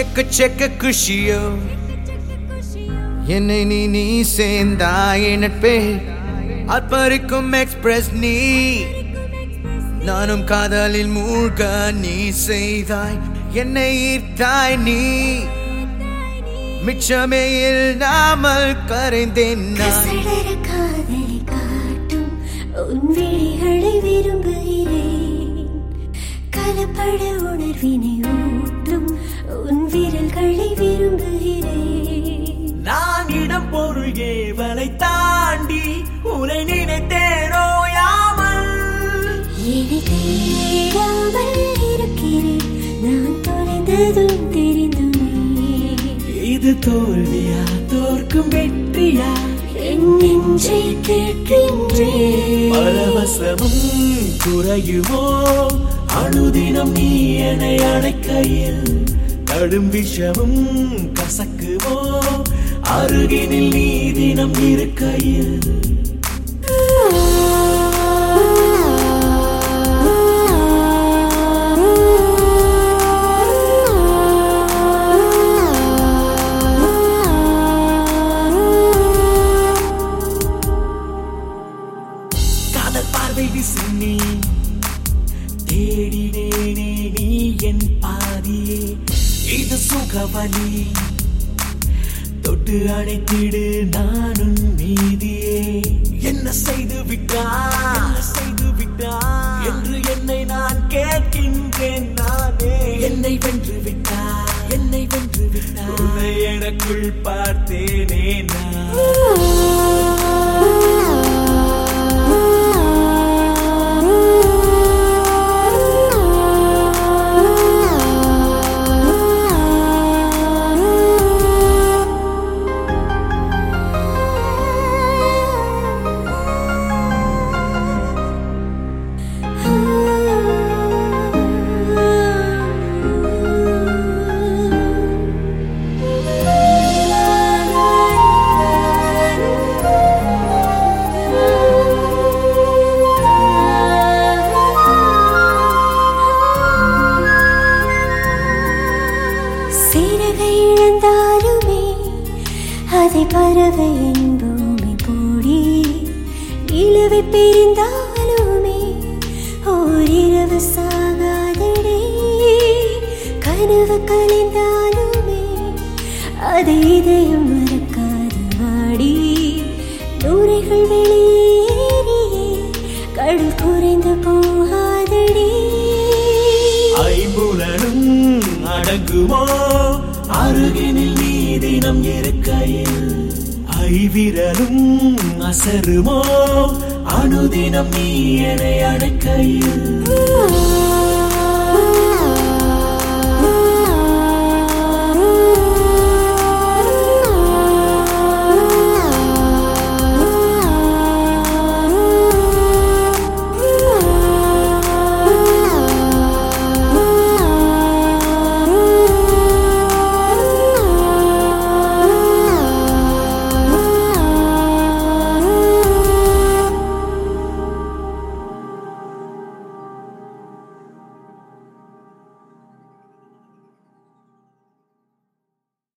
எக்கச்சக்க குஷியோ என்னை நீ சேர்ந்தாய் நட்பே அற்பரிக்கும் எக்ஸ்பிரஸ் நீ நானும் காதலில் மூழ்க நீ செய்தாய் என்னை ஈர்த்தாய் நீ மிச்சமே இல்லாமல் கரைந்தேன் காதலை காட்டும் உன் விழிகளை விரும்புகிறேன் கலப்பட உணர்வினை ஊட்டும் உன் விரல்களை விரும்புகிறேன் நான் இடம் பொருள் ஏவலை தாண்டி உன்னை நினைத்தேனோ யாமல் என்னை தேடாமல் இருக்கிறேன் நான் தொலைந்ததும் தெரிந்துமே இது தோல்வியா தோற்கும் வெற்றியா என் நெஞ்சை கேட்கின்றேன் பரவசமும் குறையுமோ அனுதினம் நீ என்னை அழைக்கையில் கடும் விஷமும் கசக்குமோ அருகினில் நீ தினம் இருக்கையில் காதல் பார்வை விசினி தேடினேனே நீ என் பாதியே இது சுகவலி தொட்டு அணைத்திடு நானும் நீதியே என்ன செய்து விட்டா என்று என்னை நான் கேட்கின்றேன் நானே என்னை வென்று விட்டா உன்னை எனக்குள் பார்த்தேனே இழந்தாலுமே அதை பறவை என்போமே போடி நிலவை பிரிந்தாலுமே ஓரிரவு சாகாதடே கனவு கலைந்தாலுமே அதை இதயம் மறக்காது வாடி நூறைகள் வெளியேறியே கடல் குறைந்து போகாதடே ஐம்புலனும் அடங்குமோ அருகினில் நீ தினம் இருக்கையில் ஐவிரலும் அசருமோ அனுதினம் நீ என்னை அழைக்கையில்